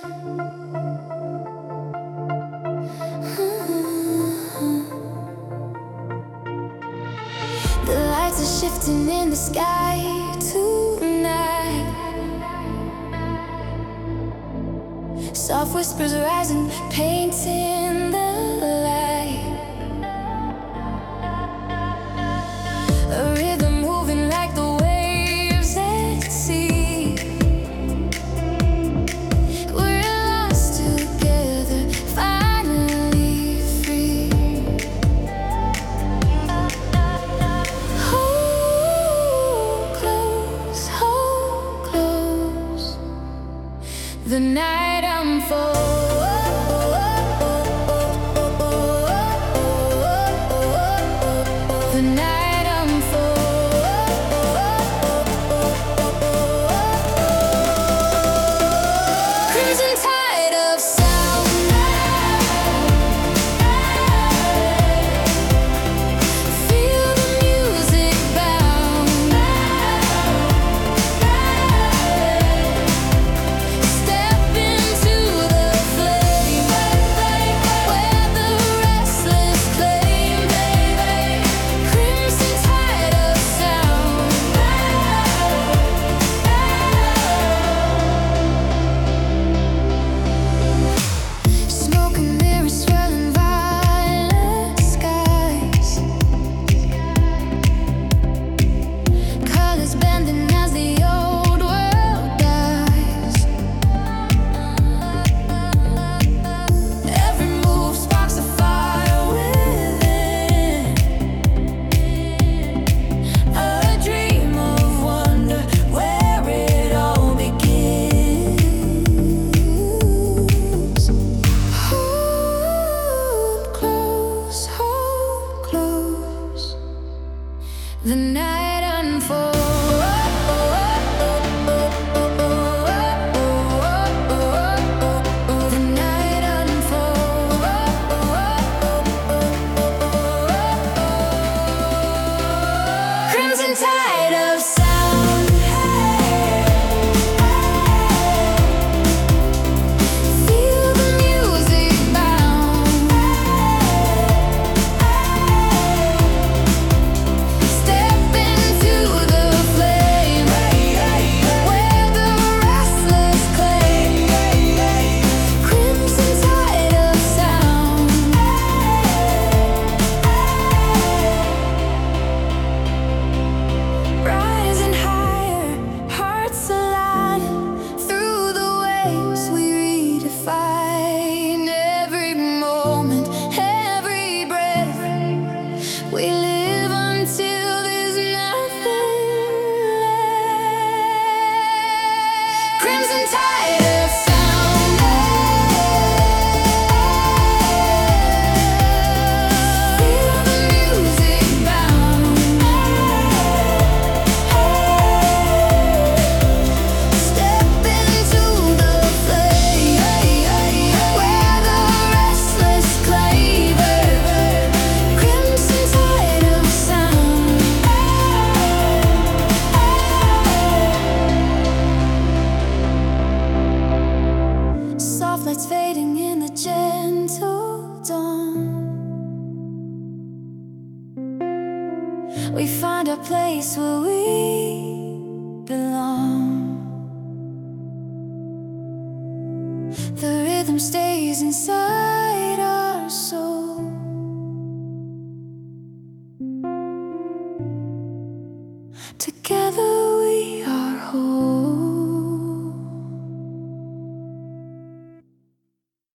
The lights are shifting in the sky tonight. Soft whispers rising, painting the light. A rhythm moving like the waves at sea. We're lost together, finally free. Hold close. The night unfolds. The night unfolds. Crimson tide of sound. Feel the music bound. Step into the flame where the restless claim. Crimson tide of sound. Smoke and mirrors swirling violet skies. Colors bending as the old world dies. Every move sparks a fire within. A dream of wonder where it all begins. Hold close. The night unfolds. The night unfolds. Crimson tide of sound. Feel the music bound. Step into the flame where the restless claim. Crimson tide of sound. Rising higher, hearts align. Through the waves we redefine. Every moment, every breath, we live until there's nothing left. Crimson tide of sound. Feel the music bound. Step into the flame where the restless claim. Crimson tide of sound. Soft lights fading in the gentle dawn. We find a place where we belong. The rhythm stays inside our soul. Together